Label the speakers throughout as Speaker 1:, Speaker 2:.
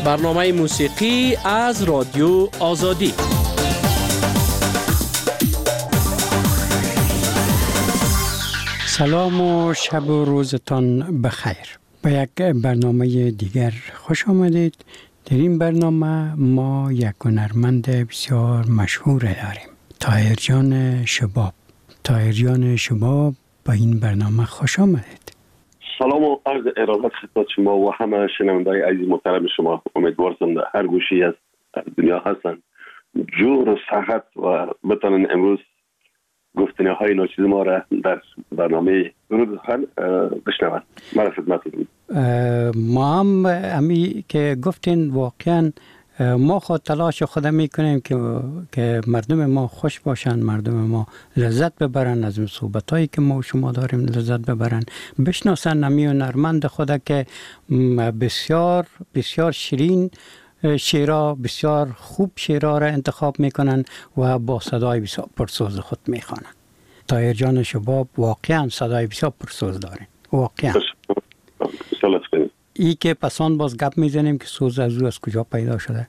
Speaker 1: برنامه موسیقی از رادیو آزادی.
Speaker 2: سلام و شب و روزتان بخیر. به یک برنامه دیگر خوش آمدید. در این برنامه ما یک هنرمند بسیار مشهور داریم، طاهر جان شباب. طاهر جان شباب، به این برنامه خوش آمدید.
Speaker 3: سلام و عرض ارادت خدمت شما و همه شنوندگان عزیز محترم شما. امیدوارم در هر گوشی از دنیا هستن جور و صحت و بتونن امروز گفتنی‌های ناچیز ما را در برنامه درود حال بشنوند. من خدمتتون.
Speaker 2: ما هم امی که گفتین واقعا ما خود تلاش خود میکنیم که مردم ما خوش باشن، مردم ما لذت ببرن از صحبتایی که ما و شما داریم، لذت ببرن، بشناسن امی هنرمند خدا که بسیار بسیار شیرین شعرها، بسیار خوب شعرها را انتخاب میکنن و با صدای بسیار پرسوز خود میخوانن. طاهر جان شباب واقعا صدای بسیار پرسوز دارین، واقعا. ای که پسان باز گپ میزنیم که سوز از او از کجا پیدا شده.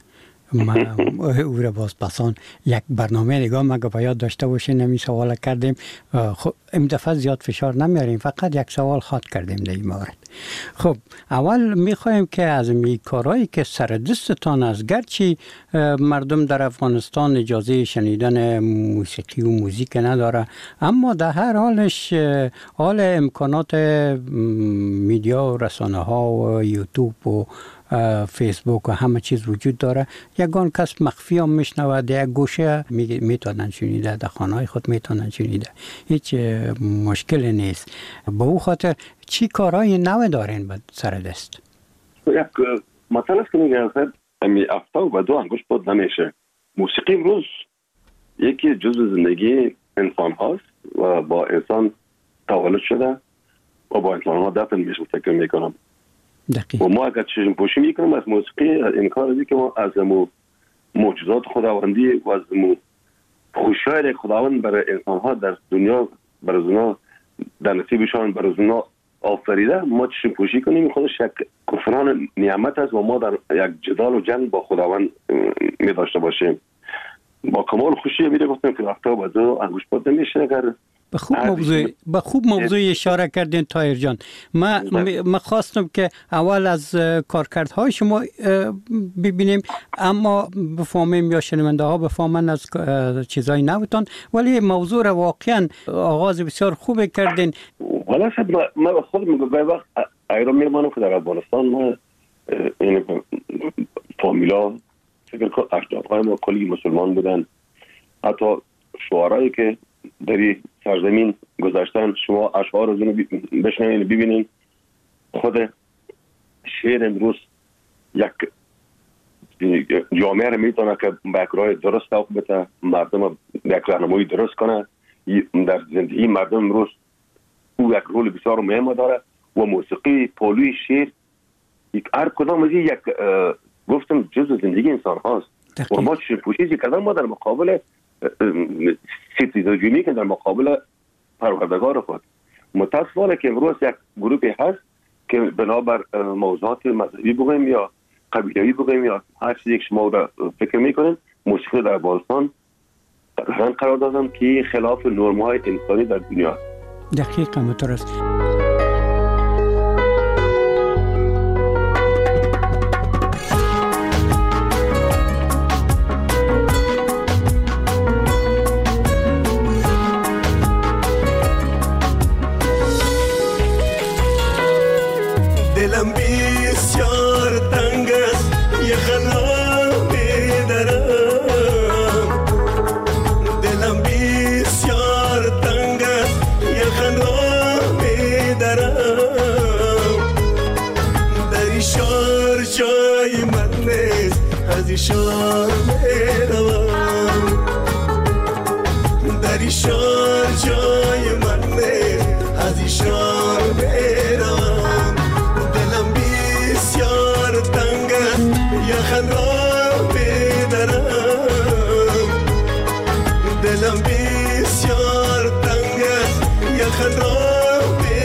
Speaker 2: او را باز پسان یک برنامه نگاه مگه باید داشته باشه. نمی سوال کردیم، خب این دفعه زیاد فشار نمیاریم، فقط یک سوال خاط کردیم در این مورد. خب اول میخوایم که از این کارهایی که سر دستتان است، گرچه مردم در افغانستان اجازه شنیدن موسیقی و موزیک نداره، اما در هر حالش حال امکانات میدیا و رسانه ها و یوتیوب و فیسبوک و همه چیز وجود داره. یگان کس مخفی هم میشنوه، در یک گوشه میتونن شنیده، در خانه خود میتونن شنیده، هیچ مشکلی نیست. با او خاطر چی کارهای نو دارین به سر دست؟
Speaker 3: یک مثلا است که میگه امی افتا و دو انگوش بود نمیشه. موسیقی امروز یکی جزء زندگی انسان هاست و با انسان تولد شده و با انسان ها دفن میشه. فکر میکنم و ما اگر چشم پوشی میکنیم از موسیقی، این کار ازی که ما از معجزات خداوندی و از خوشایل خداوند برای انسان ها در دنیا برای اونا در نصیبشان برای اونا آفریده، ما چشم پوشی کنیم خودش یک کفران نعمت است و ما در یک جدال و جنگ با خداوند می داشته باشیم. با کمال خوشی میره گفتم که وقتا با دو انگوش بود نمیشه. اگر
Speaker 2: به خوب موضوع اشاره کردین طاهر جان. ما خواستم که اول از کارکردهای شما ببینیم، اما بفهمیم یا شنونده ها بفهمن از چیزای نوتان، ولی موضوع را واقعا آغاز بسیار خوب کردین.
Speaker 3: والا ما خود میگم وقت ایران میمانم که در افغانستان ما این فامیلا فکر کنم اجدادهای ما کلی مسلمان بودن. حتی شعرهایی که در سرزمین گذاشتن، شما اشعار از اونو بشنوین ببینین. خود شعر امروز یک جامعه را میتونه که به یک راه درست توقف بده، مردم یک راهنمایی درست کنه در زندگی مردم. امروز او یک رول بسیار مهم داره و موسیقی پولوی شعر هر کدام از یک گفتم جزء زندگی انسان هاست و ما چه پوشیزی کردن ما در مقابل ستیزاجونی که در مقابل پروردگار خود. متاسفانه که امروز یک گروهی هست که بنابر موضوعات مذهبی بگویم یا قبیله‌ای بگویم یا هر چیزی که شما را فکر میکنین، موسیقی در افغانستان قرار دادن که خلاف نرم‌های انسانی در دنیا.
Speaker 2: دقیقاً همینطور است.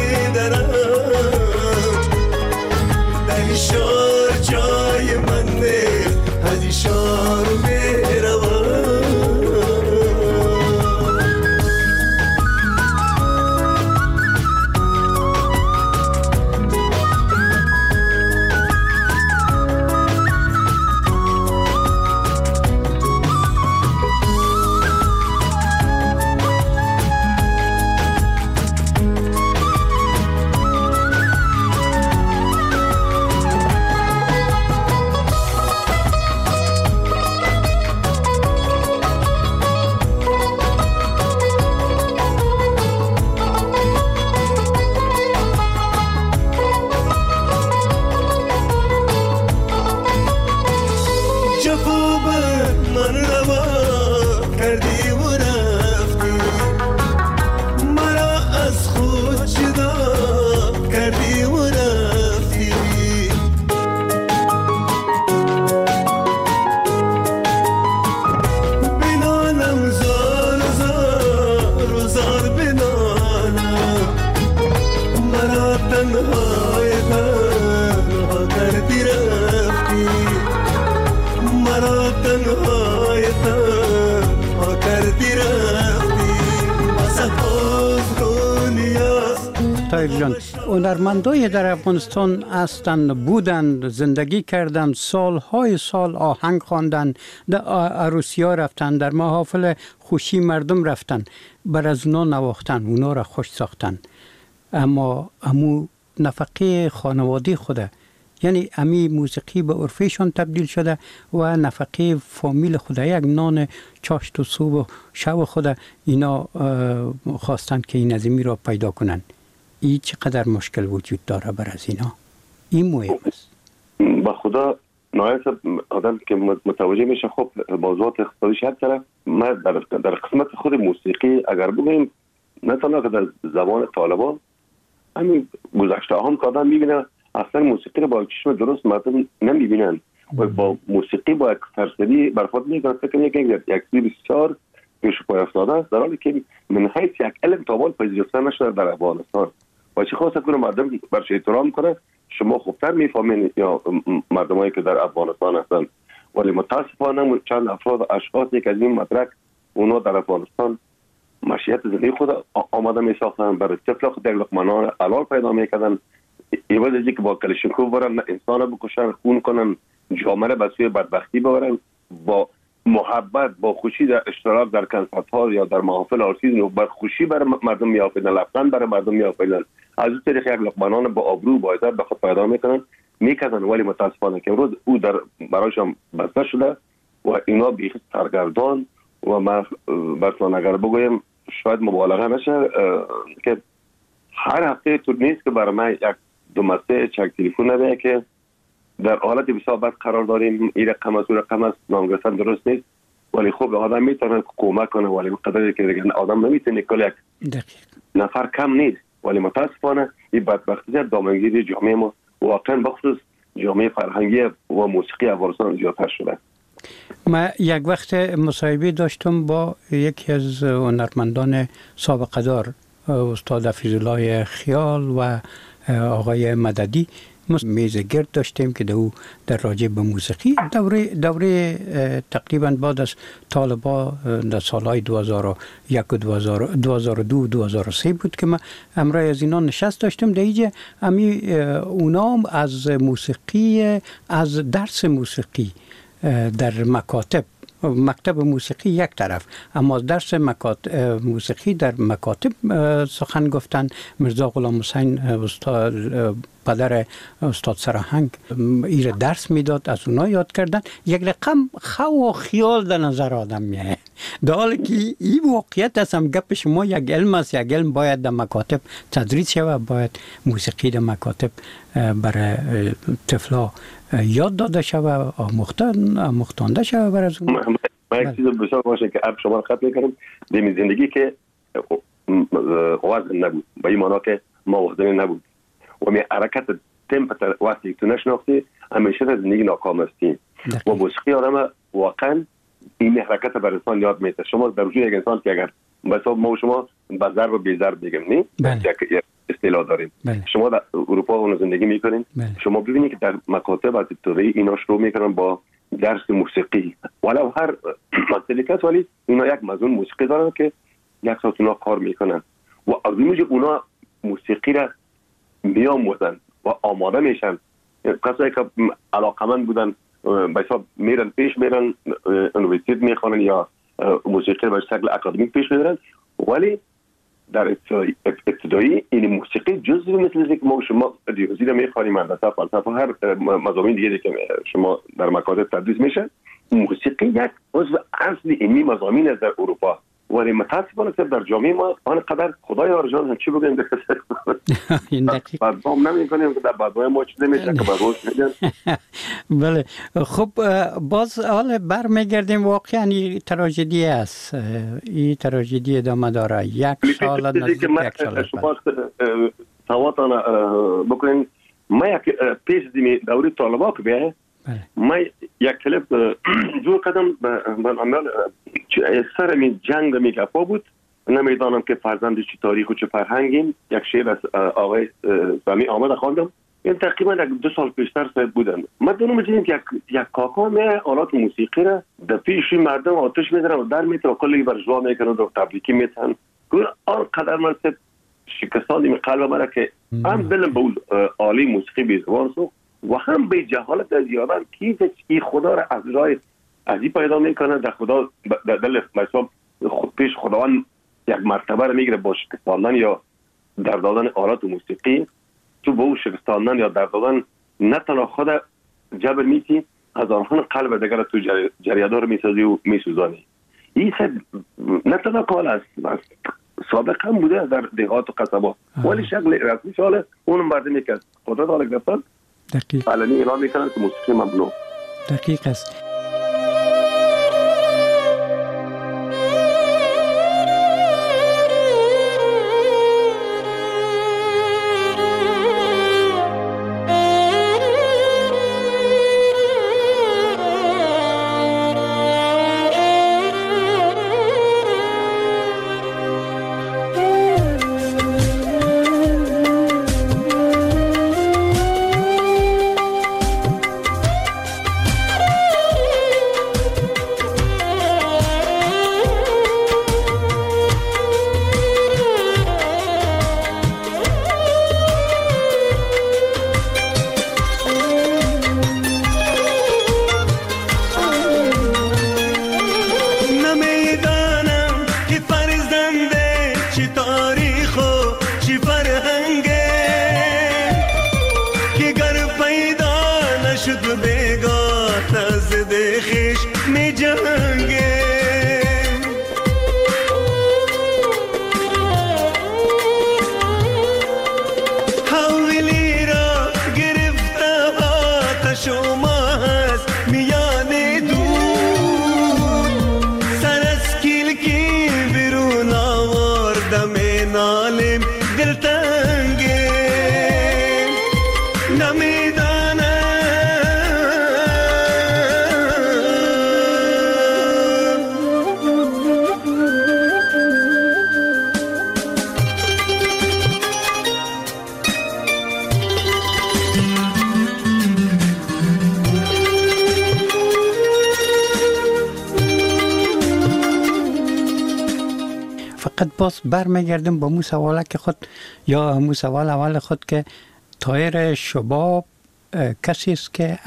Speaker 4: شار جای من
Speaker 2: طاهر جان، هنرمندای در افغانستان هستند، بودند، زندگی کردند، سالهای سال آهنگ خواندند، در عروسی‌ها رفتند، در محافل خوشی مردم رفتند، بر از اونا نواختند، اونا را خوش ساختند. اما امو نفقه خانوادی خوده، یعنی امی موسیقی به عرفشان تبدیل شده و نفقه فامیل خوده، یک نان چاشت و صبح و شب خوده اینا خواستند که این نظمی را پیدا کنند. این چقدر مشکل وجود داره بر از اینا؟ این مهم است.
Speaker 3: با خدا نهایت آدم که متوجه میشه خب موضوعات اقتصادی شد طرف. ما در قسمت خود موسیقی اگر بگویم نه تنها که در زبان طالبان، همین گذشته هم که آدم میبینه اصلا موسیقی رو با چشم درست مردم نمیبینن و با موسیقی با یک فرسدی برخورد میکنن. فکر میکنن یک چیز بسیار پیش پای افتاده است، در حالی که من حیث یک علم تابان پذیرفته نشده در افغانستان. و چه خواست کنه مردم برش احترام کنه، شما خوبتر میفهمین یا مردمایی که در افغانستان هستن. ولی متاسفانه چند افراد اشخاصی که از این مدرک اونا در افغانستان مشیت زندگی خود آماده میساختن، برای طفل خود یک لقمه حلال پیدا میکردن، ایوازی که با کلشنکوف برن انسان بکشن، خون کنن، جامعه به سوی بدبختی ببرن. با محبت با خوشی در اشتراک در کنسرت‌ها یا در محافل آرتیزم با خوشی برای مردم میآفریدن، لبخند برای مردم میآفریدن، از اون طریق یک لقمه با آبرو با عزت به خود پیدا میکردن. ولی متاسفانه که امروز او در برایشان بسته شده و اینا بیخ سرگردان و ما براتون اگر بگویم شاید مبالغه نشه که هر هفته طور نیست که برای من یک دو مسیج یک تلفن نمیاد که در حالت بسیار بد قرار داریم، این رقم است و رقم است، نام گرفتن درست نیست. ولی خب آدم میتونه کمک کنه، ولی قدری که دیگه آدم نمیتونه کل یک نفر کم نیست. ولی متاسفانه این بدبختی دامنگیری جامعه ما واقعا بخصوص جامعه فرهنگی و موسیقی افغانستان زیادتر شده.
Speaker 2: ما یک وقت مصاحبه داشتم با یکی از هنرمندان سابقه دار، استاد حفیظالله خیال و آقای مددی. میز گرد داشتیم که در راجع به موسیقی دوره تقریبا بعد از طالبا در سالهای 2001 و 2002 2003 بود که ما همراه از اینا نشست داشتم. در اینجا اونا از موسیقی، از درس موسیقی در مکتب موسیقی یک طرف، اما درس موسیقی در مکاتب سخن گفتن. مرزا غلام حسین استاد پدر استاد سرهنگ ایره درس میداد، از اونا یاد کردن. یک رقم خو و خیال در نظر آدم میاد، در حالی که این واقعیت است. هم گپ شما یک علم است، یک علم باید در مکاتب تدریس شود، باید موسیقی در مکاتب برای طفلا یاد داده شود، آموختانده شود برای از اون.
Speaker 3: من یک چیز بسیار باشه که اب شما خط میکنم دمی زندگی که وزن نبود، با این معنی که ما وزنی نبود و می حرکت تمپ وقتی تو نشناختی همیشه در زندگی ناکام هستی. و موسیقی آدم واقعا این حرکت بر انسان یاد میده. شما در وجود یک انسان که اگر مثلا ما و شما با ضرب و بی ضرب بگیم نه یک اصطلاح داریم. شما در اروپا اون زندگی میکنین، شما ببینید که در مکاتب از ابتدایی اینا شروع میکنن با درس موسیقی، ولو هر مسئله ولی اینا یک مضمون موسیقی دارن که یک ساعت اونا کار میکنن و از اونجا اونا موسیقی را میآموزن و آماده میشن. کسایی که علاقمند بودن به حساب میرن پیش میرن، یونیورسیته میخوانن یا موسیقی به شکل اکادمیک پیش میبرن. ولی در ابتدایی این موسیقی جزء مثل که ما شما ریاضی رو میخوانیم، هندسه، فلسفه، هر مضامین دیگه که شما در مکاتب تدریس میشه، موسیقی یک عضو اصلی اینی مضامین است در اروپا. ولی متاسفانه در جامعه ما آنقدر خدای آرجان چی بگیم بدنام نمی‌کنیم که در بدنام ما چیزی میشه که بدوش میگن.
Speaker 2: بله خب باز حالا برمیگردیم. واقعا این تراژدی است، این تراژدی ادامه داره. یک سال نزدیک یک سال
Speaker 3: شما تواتان بکنین. ما یک پیش دیمی دوری طالبا که بیایه ما یک کلیپ جور کردم به عمل سر می جنگ می گپا بود. نمیدانم که فرزند چه تاریخ و چه فرهنگیم. یک شعر از آقای سامی آمد خواندم. این تقریبا 2 سال پیشتر بودن. ما دونم می‌دونیم که یک کاکا می آلات موسیقی را در پیش مردم آتش می‌زنه و در میتره کلی بر جوا میکنه و تبریکی میتن. آن قدر من شکستان این قلب مرا که هم دلم به اون عالی موسیقی بیزبان سو و هم به جهالت از یادم که این خدا را از راه عجیب پیدا میکنه. در خدا در دل مثلا خود پیش خداوند یک مرتبه را میگیره با شکستاندن یا در دادن آلات موسیقی. تو با اون شکستاندن یا در دادن نه تنها خود جبر میتی از آنها قلب دیگر تو جریادار میسازی و میسوزانی. این نه تنها کال است سابقا هم بوده در دهات و قصبات ولی شکل رسمی شاله اونم مردمی که قدرت حال گرفتن علنی اعلام میکنن که موسیقی ممنوع.
Speaker 2: دقیق است. فقط باز برمیگردم با مو سواله که خود یا مو سوال اول خود که طاهر شباب کسی است که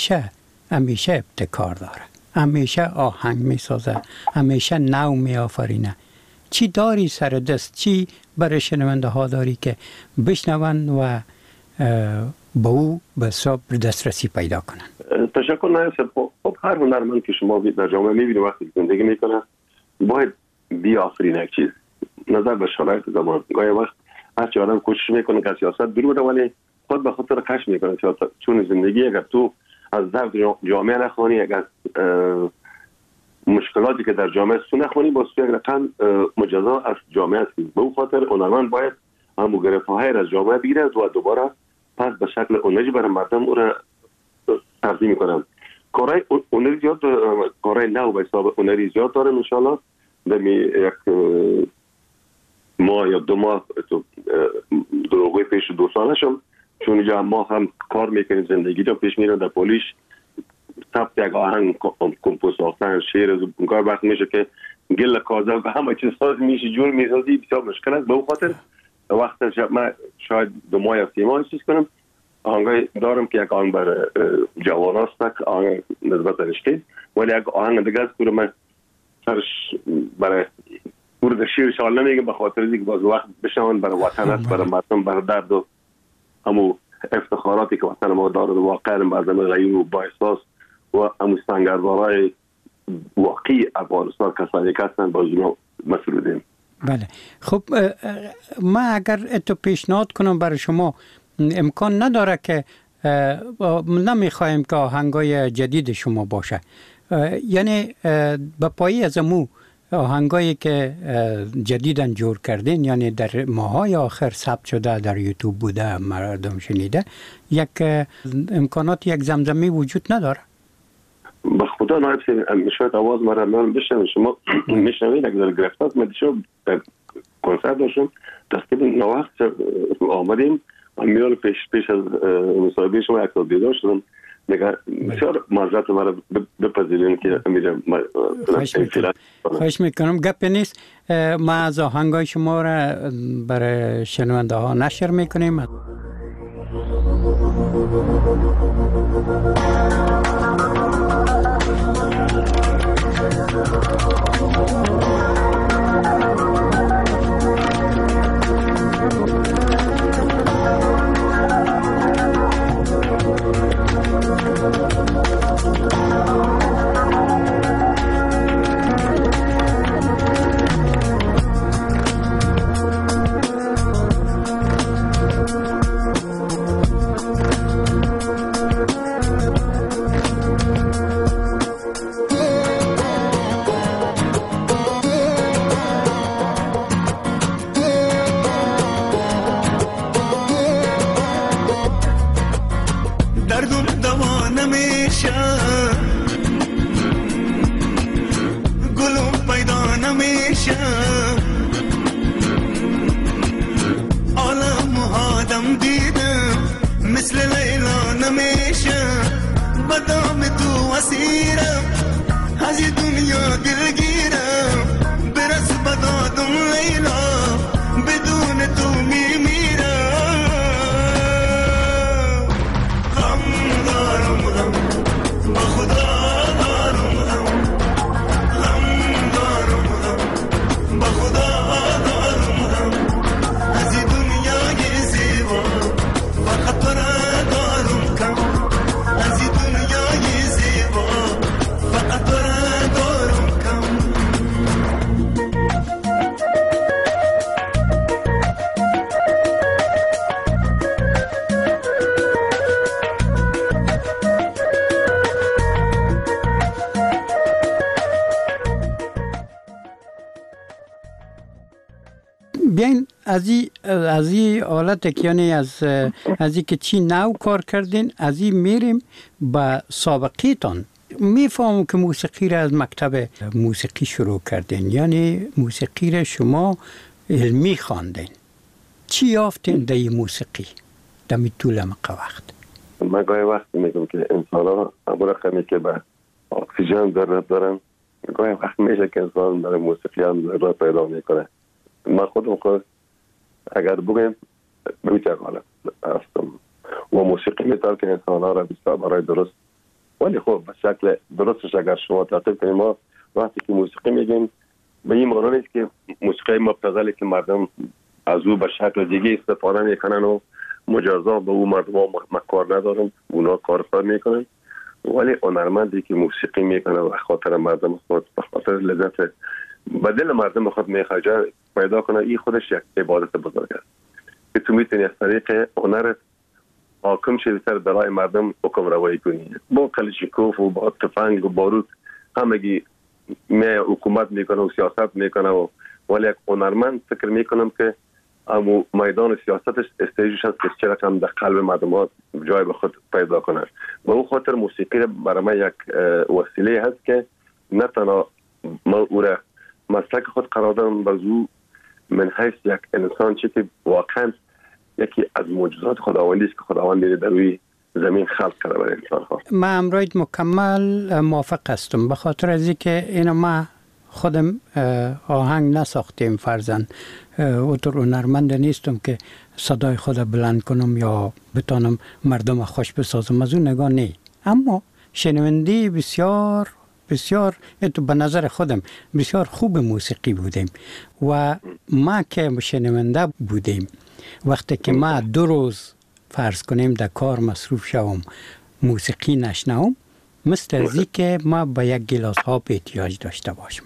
Speaker 2: همیشه ابتکار داره، همیشه آهنگ میسازه، همیشه نو میآفرینه. چی داری سر دست؟ چی برای شنونده ها داری که بشنون و با او به حساب دسترسی پیدا کنن؟
Speaker 3: تشکر نایب. خب هر هنرمند که شما در جامعه میبینید وقتی زندگی میکنه باید بیافرینه یک چیز نظر به شرایط زمان. گاهی وقت هر چی آدم کوشش میکنه که سیاست دور بده ولی خود به خود کش میکنه چون زندگی اگر تو از درد جامعه نخوانی، اگر مشکلاتی که در جامعه سو نخوانی با سوی رقم مجزا از جامعه است. به اون خاطر هنرمند باید همو گرفت‌های از جامعه بگیره و دوباره پس به شکل اونجی برای مردم او را تقدیم میکنن. کارهای اونری زیاد، کارهای نو به حساب اونری زیاد دارم انشالله. دمی یک ماه یا 2 ماه دروغوی پیش 2 ساله شم چون اینجا ما هم کار میکنیم زندگی جا پیش میرن در پولیش ثبت یک آهنگ کمپوز ساختن شعر از کار وقت میشه که گل کازه و همه چیز ساز میشه جور میسازی بسیار مشکل است. به اون خاطر وقت من شاید 2 ماه یا 3 ماه چیز کنم آهنگای دارم که یک آهنگ برای جوان هست آهنگ نسبت رشته ولی یک آهنگ دیگه است که من سرش برای ورد شیر شال نمیگم به خاطر اینکه باز وقت بشون برای وطن است، برای مردم، برای درد و همو افتخاراتی که وطن ما داره واقعا مردم غیر و با احساس و همو سنگربارای واقعی افغانستان کسانی که هستن باز اینا مسئولیم.
Speaker 2: بله خب ما اگر اتو پیشنهاد کنم برای شما امکان نداره که نمیخوایم که آهنگای جدید شما باشه، یعنی به پایی از امو آهنگایی که جدیدن جور کردین یعنی در ماهای آخر ثبت شده در یوتیوب بوده مردم شنیده یک امکانات یک زمزمه وجود نداره؟
Speaker 3: به خدا نایب شاید آواز مرا من بشنم شما میشنوید اگر گرفتات من در کنسرت داشتم تقریبا نوقت آمدیم میال پیش از مصاحبه شما یک دیدار شدم نگاه بسیار معذرت مرا بپذیرین که امیرم
Speaker 2: خواهش میکنم. گپ نیست. ما از آهنگای شما را برای شنونده ها نشر میکنیم. بیاین از این حالت یعنی از این که چی نو کار کردین از این میریم به سابقه تان. میفهمم که موسیقی را از مکتب موسیقی شروع کردین، یعنی موسیقی را شما علمی خواندین. چی یافتین در این موسیقی در طول وقت؟
Speaker 3: من گاهی وقت میگم که انسان ها همون رقمی که به اکسیژن ضرورت دارن، گاهی وقت میشه که انسان در موسیقی هم ضرورت پیدا میکنه. من خودم اگر بگم به این حالت هستم و موسیقی میتونه که انسان ها را بسیار برای درست، ولی خب به شکل درستش اگر شما تعقیب کنیم، ما وقتی که موسیقی میگیم به این معنی نیست که موسیقی مبتذلی که مردم از او به شکل دیگه استفاده میکنن و مجازا به او مردم ها کار ندارن، اونا کار میکنن، ولی هنرمندی که موسیقی میکنه و خاطر مردم خود به خاطر لذت به دل مردم خود میخواجه پیدا کنه، این خودش یک عبادت بزرگ است که تو میتونی از طریق هنر حاکم شدی سر دلای مردم حکم روایی کنی. با کلشیکوف و با تفنگ و بارود همگی حکومت میکنه و سیاست میکنه ولی یک هنرمند فکر میکنم که امو میدان سیاستش استیجش هست که چرا کم در قلب مردم ها جای به خود پیدا کنه. و او خاطر موسیقی برای من یک وسیله هست که نه تنها من او را مسلک خود قرار دارم، بازو من حیث یک انسان چی که واقعا یکی از معجزات خداوندی است که خداوند در روی زمین خلق کرده برای انسان ها.
Speaker 2: من امروز مکمل موافق هستم، به خاطر از اینکه اینو ما خودم آهنگ نساختیم، فرزن اوتر هنرمند نیستم که صدای خود بلند کنم یا بتانم مردم خوش بسازم، از اون نگاه نی، اما شنوندی بسیار بسیار تو به نظر خودم بسیار خوب موسیقی بودیم و ما که شنونده بودیم وقتی که ما 2 روز فرض کنیم در کار مصروف شوم موسیقی نشنوم، مثل ازی که ما با یک گلاس آب احتیاج داشته باشم.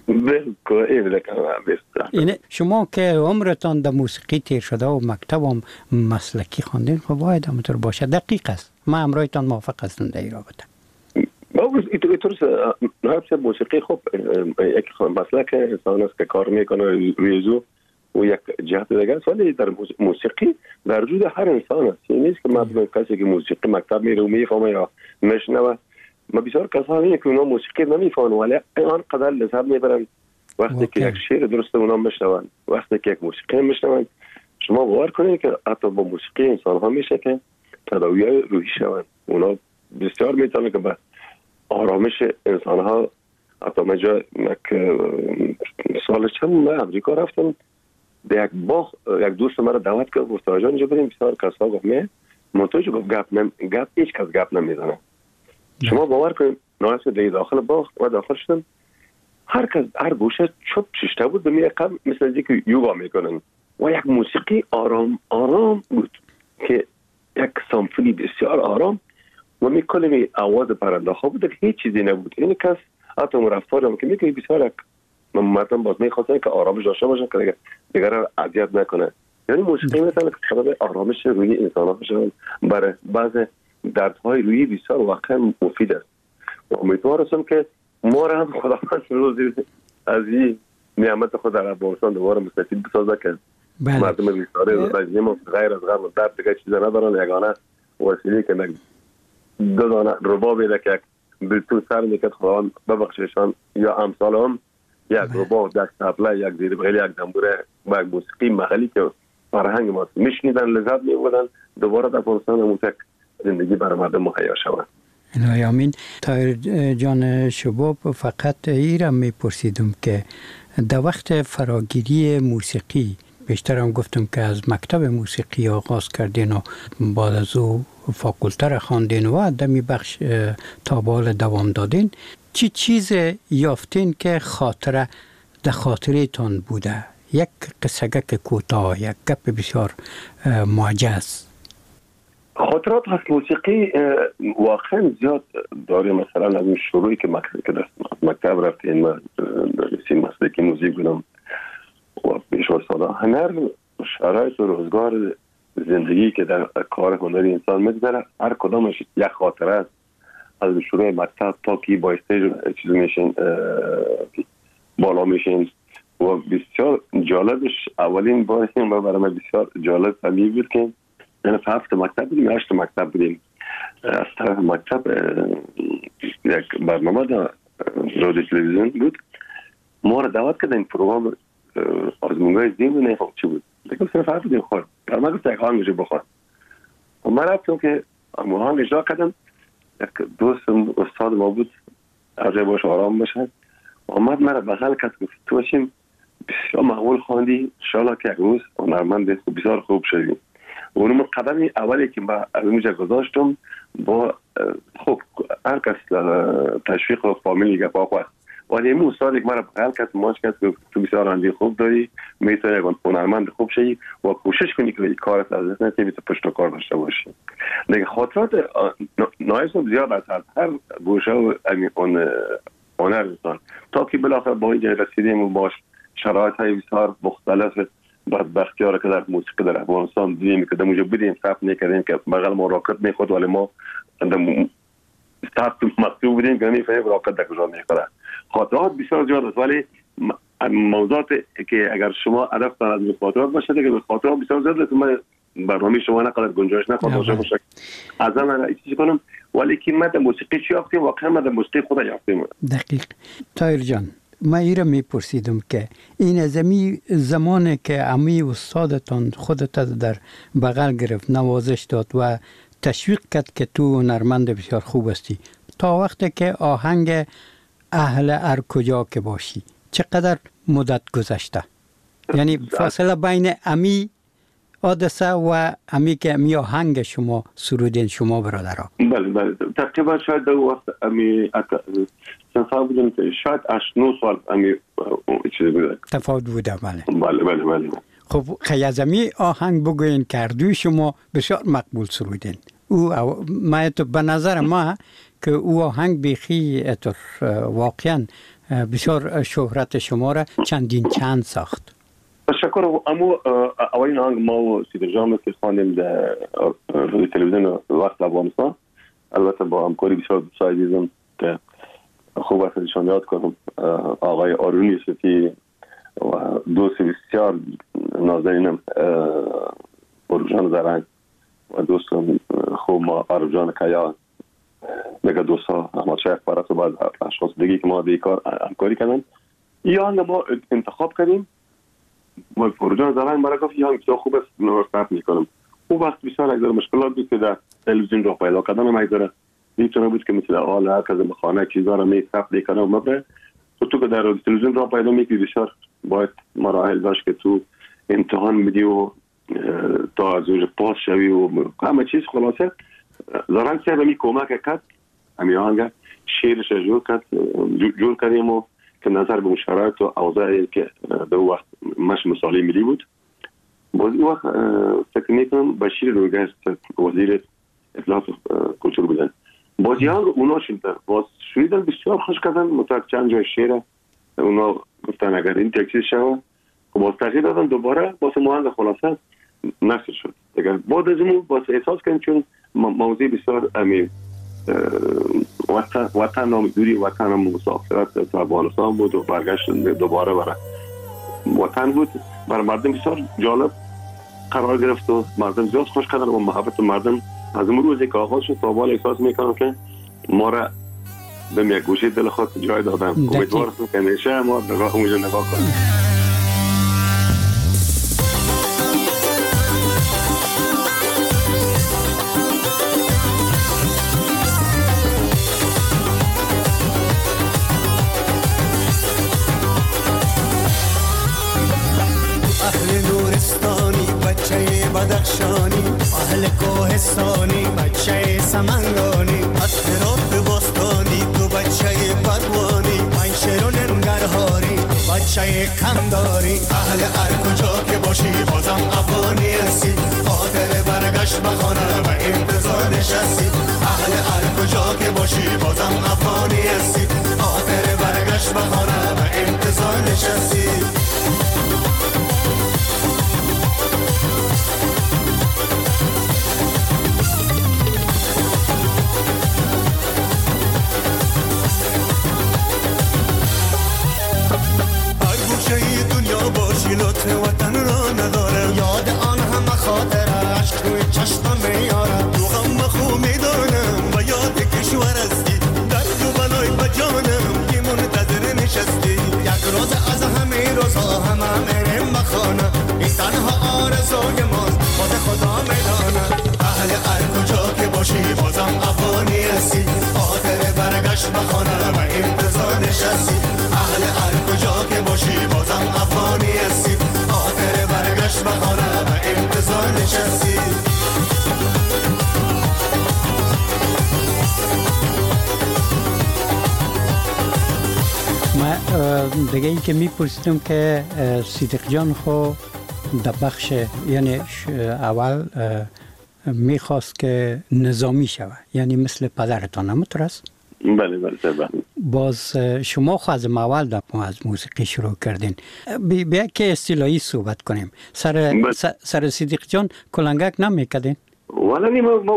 Speaker 2: اینه شما که عمرتان در موسیقی تیر شده و مکتب هم مسلکی خواندین، خب باید همونطور باشه. دقیق است. ما امرایتان موافق هستم در این رابطه.
Speaker 3: اینطور موسیقی خب یک مسلک انسان است که کار میکنه ریزو و یک جهت دیگه است، ولی در موسیقی در وجود هر انسان است. این نیست که مثلا کسی که موسیقی مکتب میره و میفهمه یا میشنوه. ما بسیار کسانی که اونا موسیقی نمیفهمن ولی آنقدر لذت میبرن وقتی که یک شعر درست اونا میشنون، وقتی که یک موسیقی میشنون. شما باور کنید که حتی با موسیقی انسان ها میشه که تداوی روحی شون. اونا بسیار میتونه که به آرامش انسان ها حتی مجا سال چند من امریکا رفتم به یک باغ یک دوست مرا دعوت کرد گفت آجان اینجا بریم بسیار کسا گفت نه منتوج گفت گپ هیچ کس گپ نمیزنه شما باور کنید نایست دیگه داخل باغ و داخل شدم هر کس هر گوشه چوب ششته بود به قبل مثل اینکه یوگا میکنن و یک موسیقی آرام بود که یک سامفونی بسیار آرام و میکنیم آواز پرنده ها بود که هیچ چیزی نبود این کس حتی رفتارم که میگه بسیار من مردم باز میخواستن که آرامش داشته باشن که دیگر اذیت نکنه یعنی موسیقی مثلا که سبب آرامش روی انسان ها بشه برای بعض دردهای روی بسیار واقعا مفید است و امیدوارم که ما را هم خداوند روزی از این نعمت خود در افغانستان دوباره مستفید بسازه که مردم بیچاره رژیم غیر از غم و درد دیگه چیزی ندارن یگانه وسیله که دو دانه رباب میده که بلتون سر میکرد خداوند ببخششان یا امثال هم یک رباب یک طبله یک زیربغل یک دنبوره و یک موسیقی محلی که فرهنگ ما میشنیدن لذت میبردن دوباره در افغانستان همون تک زندگی برای مردم مهیا شود.
Speaker 2: الهی آمین. طاهر جان شباب فقط ایرم میپرسیدم که در وقت فراگیری موسیقی بیشتر هم گفتم که از مکتب موسیقی آغاز کردین و بعد از او فاکولته را خواندین و دمی بخش تا به حال دوام دادین چی چیز یافتین که خاطره در خاطره تان بوده؟ یک قصه‌گک کوتاه، یک گپ بسیار معجز.
Speaker 3: خاطرات از موسیقی واقعا زیاد داریم. مثلا از اون شروعی که مکتب رفتیم من درسی مسلکی موزیک بودم و بیشتر سالا هنر شرایط و روزگار زندگی که در کار هنری انسان میگذره هر کدامش یک خاطره است. از شروع مکتب تا که با استیج چیز میشین بالا میشین و بسیار جالبش اولین بار و برای من بسیار جالب فهمی بود که یعنی 7 مکتب بودیم 8 مکتب بودیم. از طرف مکتب یک برنامه در رادیو تلویزیون بود ما را دعوت کردن این پروگرام آزمونگاه زیم نه چی بود دیگه صرف حرف بودیم خورد در من گفت یک آهنگش بخور و من رفتم که آهنگ اجرا کردم. یک دوست استاد ما بود از باش آرام بشه آمد مرا بغل کرد گفت تو باشیم بسیار معقول خواندی انشاءالله که یک روز هنرمند بسیار خوب شدی. اونم قدم اولی که من از اونجا گذاشتم با خوب هر کس تشویق و فامیلی گپ خواست ولی این استاد یک مرا بغل کرد ماش کرد که تو بسیار آهنگ خوب داری میتونی یک هنرمند خوب شی و کوشش کنی که کارت از دست نتی تو پشت کار داشته باشی. دیگه خاطرات نایسم زیاد از هر گوشه و اون هنر انسان تا که بالاخره با اینجا رسیدیم و باش شرایط های بسیار مختلف بدبختی ها را که در موسیقی در افغانستان دیدیم که در اونجا بودیم ثبت نکردیم که بغل ما راکت میخورد ولی ما ثبت مکتوب بودیم که نمیفهمیم راکت در کجا میخوره. خاطرات بسیار زیاد است ولی موضوعات که اگر شما هدفتان از خاطرات باشه دیگه خاطرات بسیار زیاد است. من برنامه شما نقدر گنجایش نخواهد باشه از من چیزی کنم ولی که من در موسیقی چی یافتیم واقعا من در موسیقی خود یافتیم.
Speaker 2: دقیق. طاهر جان من ایره میپرسیدم که این از زمانی که امی استادتان خودت در بغل گرفت نوازش داد و تشویق کرد که تو هنرمند بسیار خوب هستی تا وقتی که آهنگ اهل هر کجا که باشی چقدر مدت گذشته؟ یعنی فاصله بین امی حادثه و امی که امی آهنگ شما سرودین شما برادرها؟
Speaker 3: بله تقریبا شاید در وقت امی تفاوت بودن که شاید 8-9 سال امی چیز بوده
Speaker 2: تفاوت بوده.
Speaker 3: بله
Speaker 2: خب خیازمی آهنگ بگوین کردوی شما بسیار مقبول سرودین او ما به نظر ما که او آهنگ بیخی واقعا بسیار شهرت شما را چند ساخت.
Speaker 3: تشکر. اما اولین آهنگ ما و سیدر جان که خواندیم در تلویزیون وقت افغانستان البته با همکاری بسیار عزیزم که خوب است ازشان یاد کنم آقای آرون یوسفی و دوست بسیار نازنینم بروجان زرنگ و دوستم خوب ما آرجان کیا دیگه دوستا احمد شیخ فرات و بعد اشخاص دیگه که ما به کار همکاری کردن یا ما انتخاب کردیم و بروجان زرنگ برای گفت یا بسیار خوب است نورستف میکنم. خوب است بسیار اگر مشکلات بود که در تلویزیون رو پیدا کردن مگذاره میتونه بود که مثل حال هر کس بخانه چیزا رو میثبت کنه و مبره. تو که در تلویزیون را پیدا میکنی بسیار باید مراحل داشت که تو امتحان میدی و تا از اونجا پاس شوی و همه چیز. خلاصه زرنگ صاحب می کمک کرد، همین آهنگ شعرش جور کردیم و که نظر به شرایط و اوضاعی که در وقت مش مثالی ملی بود. باز وقت فکر میکنم بشیر رویگرد وزیر اطلاعات کلتور بودن. بازی ها اونا شدن، باز شنیدن بسیار خوش کردن. متأکد چند جای شعر اونا گفتن اگر این تکسیر شود و باز تغییر دادن دوباره باز مهنگ خلاصه نشر شد. اگر بعد از اون باز احساس کنیم چون موضوع بسیار وطن نام دوری وطن هم مسافرت تا افغانستان بود و برگشت دوباره برای وطن بود، برای مردم بسیار جالب قرار گرفت و مردم زیاد خوش کردن و محبت مردم از اون روزی که آغاز شد تا بالا احساس میکنم که ما را به یک گوشه دل خود جای دادن. امیدوارم که همیشه ما اونجا نگاه کنیم.
Speaker 4: بدخشانی اهل کوهستانی بچه سمنگانی از هرات باستانی تو بچه پروانی من شیرون ننگرهاری بچه کمداری اهل هر کجا که باشی بازم افغانی هستی خاطر برگشت بخانه و انتظار نشستی اهل هر کجا که باشی بازم افغانی هستی خاطر برگشت بخانه و انتظار نشستی. لطف وطن را نداره یاد آن همه خاطر عشق توی چشمم میاره تو غم خو میدانم و یاد کشور هستی درد و بلای بجانم که منتظر نشستی یک روز از همه روزها همه میرم بخانه این تنها آرزوی ماست خود خدا میدانه اهل هر کجا که باشی بازم افغانی هستی خاطر برگشت بخانه و انتظار نشستی اهل هر کجا که باشی بازم افغانی هستی خاطر برگشت بخانه و انتظار نشستی.
Speaker 2: ما دیگه ای که میپرسیدم که صدیق جان خو در بخش یعنی اول میخواست که نظامی شود، یعنی مثل پدرتان همونطورست؟
Speaker 3: بله بله.
Speaker 2: باز شما خو از اول از موسیقی شروع کردین. بیا که اصطلاحی صحبت کنیم. سر صدیق جان کلنگک نمیکردین؟
Speaker 3: والا نیم ما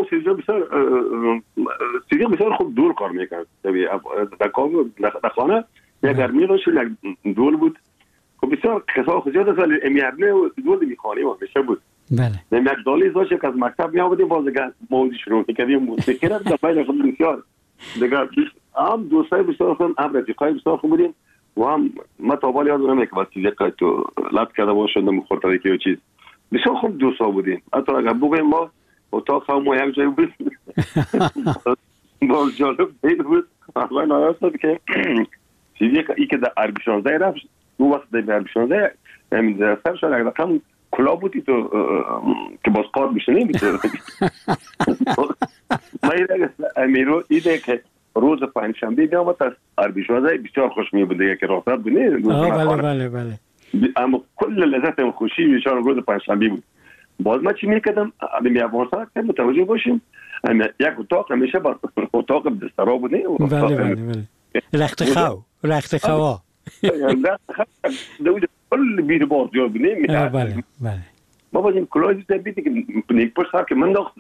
Speaker 3: صدیق بسیار خوب دور کار میکرد. در خانه یک گرمی روش یک دول بود که بسیار کسا خود است ولی امیرنه و دول میخوانی و همیشه بود.
Speaker 2: بله.
Speaker 3: یک دالی داشت که از مکتب میآمدیم باز موضوع شروع میکردیم موسیقی را در بین خود بسیار دیگه هم دوستای بسیار خوب هم رفیقای بسیار خوب بودیم و هم ما تا بالا یاد نمیاد که با صدیق تو لط کرده باشد نمیخورد که چیز بسیار خوب دوستا بودیم. حتی اگر بگویم ما اتاق هم ما یک جای بود باز جالب بود اصلا نایاست که صدیق ای که در عربی 16 رفت اون وقت در عربی 16 همین در سرش اگر رقم کلا بودی تو که باز قاد میشه نمیشه. ما امیرو ایده که روز پنجشنبه بیامد از عربی 16 بسیار خوش می بوده که راحت بود نه.
Speaker 2: بله.
Speaker 3: اما کل لذت و خوشی نشان روز پنجشنبه بود. باز ما چی میکردم می افغانستان که متوجه باشیم یک اتاق همیشه با اتاق بسترا بود نه.
Speaker 2: بله. رخت خوا
Speaker 3: کل بیرو باز جا بود نه.
Speaker 2: بله.
Speaker 3: ما بازیم کلاه دیده بیدی که نیپوش خواهد که من داخت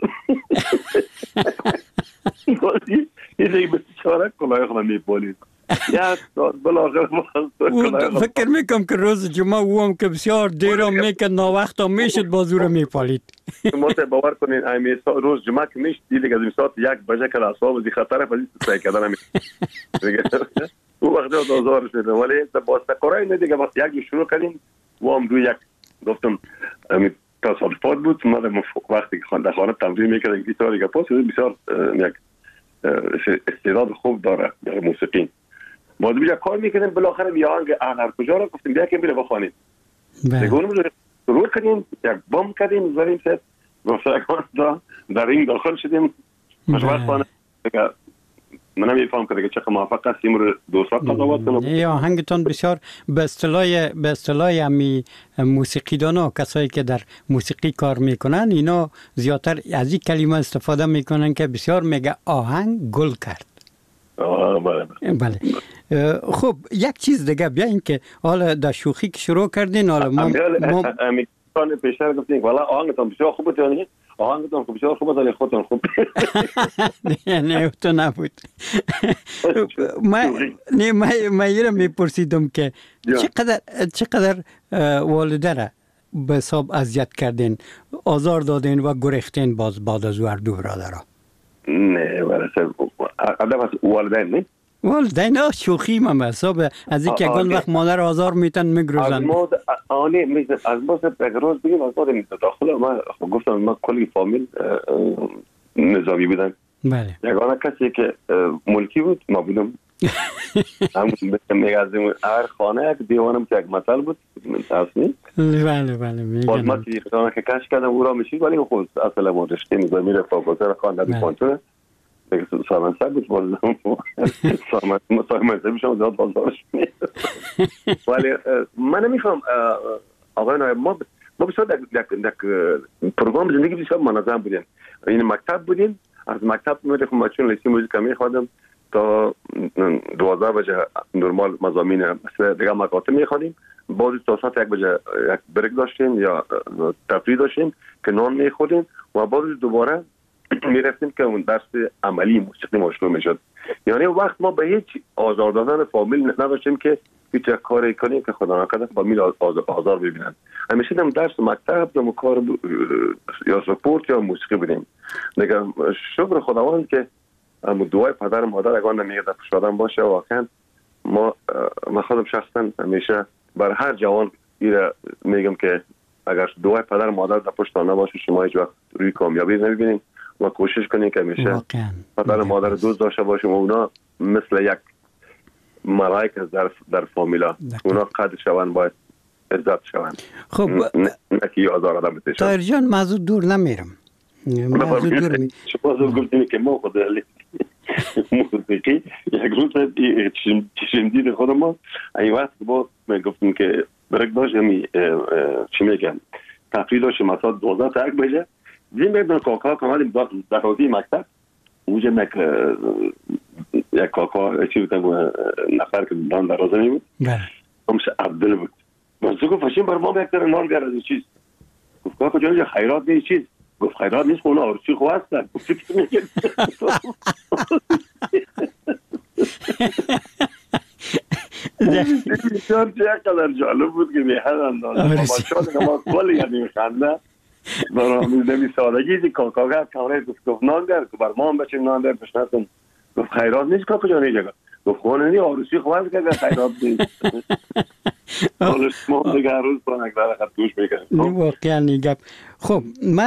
Speaker 3: بازیم یه دیگه بسیاره کلاه خواهد میپالید یک ساعت بلاغر
Speaker 2: فکر میکنم که روز جمعه او هم که بسیار دیر هم میکرد ناوقت هم میشد بازو رو میپالید.
Speaker 3: ما باور کنین روز جمعه که میشد دیدی که از این ساعت 1 بجه که اصحاب زی خطره فضیت سعی کردن همی او وقت دوزار شده ولی با سقرای ندیگه وقت یک شروع کردیم و هم روی یک گفتم تصادفات بود. ما وقتی که در خانه تمرین میکردیم گیتار دیگه پاس بسیار یک استعداد خوب داره در موسیقی. ما دیگه کار میکنیم بالاخره بیا آهنگ هر کجا رو گفتیم بیا که میره بخوانیم. دیگه اونم شروع کردیم یک بام کردیم زدیم ست گفتم در این داخل شدیم مشورت خانه دیگه من نمیفهم که چه موفق هستیم رو دوستا قضاوت کنم.
Speaker 2: یا آهنگتون بسیار به اصطلاح امی موسیقیدانا کسایی که در موسیقی کار میکنن اینا زیادتر از این کلمه استفاده میکنن که بسیار میگه آهنگ گل کرد. بله. خب یک چیز دیگه بیاین که حالا در شوخی که شروع کردین حالا ما
Speaker 3: امیکان پیشتر گفتیم والا آهنگتون بسیار خوبه تونی آهنگتون بسیار خوبه ولی خودتون خوب
Speaker 2: نه تو نبود. ما ایره میپرسیدم که چقدر والده را به حساب اذیت کردین آزار دادین و گریختین باز بعد از هر دو برادرها؟
Speaker 3: نه واسه آدم از والدین نه
Speaker 2: والدین شوخی ما حساب از اینکه یگان وقت مادر آزار میتن میگروزن
Speaker 3: آنی میگه از ما روز بگیم از بعد میاد داخل ما گفتم ما کلی فامیل نظامی بودن.
Speaker 2: بله.
Speaker 3: یگانه کسی که ملکی بود ما بودم. هم میگه از هر خانه یک دیوانم که یک مثل بود اصلی.
Speaker 2: بله میگن.
Speaker 3: باز ما چیزی که کش کردم او را میشید ولی خود اصلا ما رشته نظامی را فاکولته خواندم میخوانتونه. دیگه سامانسا بود بازم سامانسا میشم زیاد بازارش میاد ولی من نمیفهم آقای ما بسیار در پروگرام زندگی بسیار منظم بودیم. این مکتب بودیم از مکتب میرفتم ماشین لیستی موزیک میخوادم تا 12 بجه نرمال مضامین مثل دیگه مقاطع میخوادیم بعد تا ساعت 1 بجه یک بریک داشتیم یا تفریح داشتیم که نان میخوردیم و بعد دوباره میرفتیم که اون درس عملی موسیقی شروع میشد. یعنی وقت ما به هیچ آزار دادن فامیل نداشتیم که هیچ کاری کنیم که خدا نکنه فامیل آزار ببینن. همیشه دم درس مکتب دم کار یا سپورت یا موسیقی بودیم. دیگه شکر خداوند که دعای پدر مادر اگه نمیگه در شادم باشه واقعا ما خودم شخصا همیشه بر هر جوان میگم که اگر دعای پدر مادر در پشتانه باشه شما هیچ وقت روی کامیابی نمیبینیم و کوشش کنیم که همیشه پدر مادر دوست داشته باشیم و اونا مثل یک ملائک در فامیلا اونا قدر شوند باید عزت شوند.
Speaker 2: خب
Speaker 3: نکی آزار آدم بتشن.
Speaker 2: طاهر جان موضوع دور نمیرم.
Speaker 3: شما گفتین که ما خود موسیقی یک روز چشمدید خود ما این وقت با من گفتیم که برک داشتم چی میگم تفریح داشتم مثلا 12 تا 1 بجه دیدیم بدون کاکا کامل در حوزه مکتب اونجا یک کاکا چی بودم نفر که دان درازه می بود همش عبدال بود بس گفت فشین بر ما یک نان بیار از چیز گفت کاکا جان خیرات نیست چیز گفت خیرات نیست اونا آرچی خواه هستن گفت چی میگه بسیار چقدر جالب بود که به هر اندازه ما شاید که ما کلی یعنی میخنده برای نمی سادگی دی کاکا کامره گفت نان در که بر ما هم بچیم نان در پشنتون گفت خیرات نیست کاکا جانی جگه گفت خونه نی آروسی خواه که خیرات نیست حالش ما دیگه هر روز برای نگذاره خط گوش میکنم
Speaker 2: واقعا نیگم. خب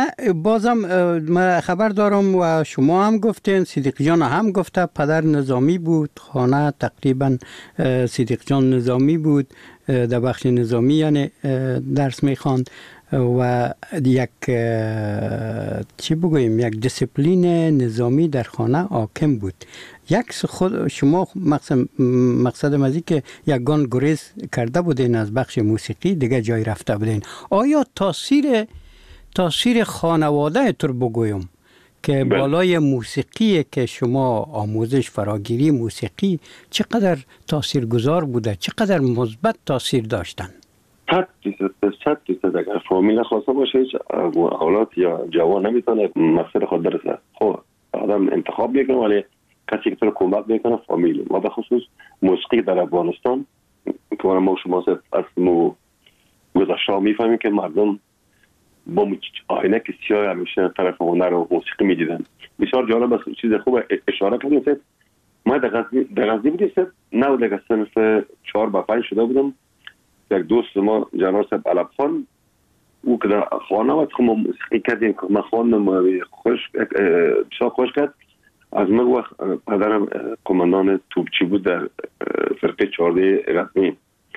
Speaker 2: من خبر دارم و شما هم گفتین صدیق جان هم گفته پدر نظامی بود خانه تقریبا صدیق جان نظامی بود در بخش نظامی یعنی درس میخواند و یک چی بگویم یک دیسیپلین نظامی در خانه حاکم بود. یک خود شما مقصدم از این که یگان گریز کرده بودین از بخش موسیقی دیگه جای رفته بودین. آیا تاثیر خانواده تر بگویم که بالای موسیقی که شما آموزش فراگیری موسیقی چقدر تاثیرگذار بوده چقدر مثبت تاثیر داشتن؟
Speaker 3: 100% اگر فامیل خواسته باشه هیچ اولاد یا جوان نمیتونه مقصد خود برسه. خب آدم انتخاب میکنه ولی کسی که تو رو کمک میکنه فامیل. ما به خصوص موسیقی در افغانستان که ما شما از گذشته میفهمیم که مردم با آینه که سیاه همیشه طرف هنر و موسیقی میدیدن. بسیار جالب است چیز خوب اشاره کردیم. ما در غزنی بودیم نه دیگه صنف 4 با 5 شده بودم. یک دوست ما جناب صاحب علب خان او که در خانه و ما موسیقی کردیم که ما خواندم خوش کرد از من وقت پدرم قماندان توپچی بود در فرقه 14 رسمی.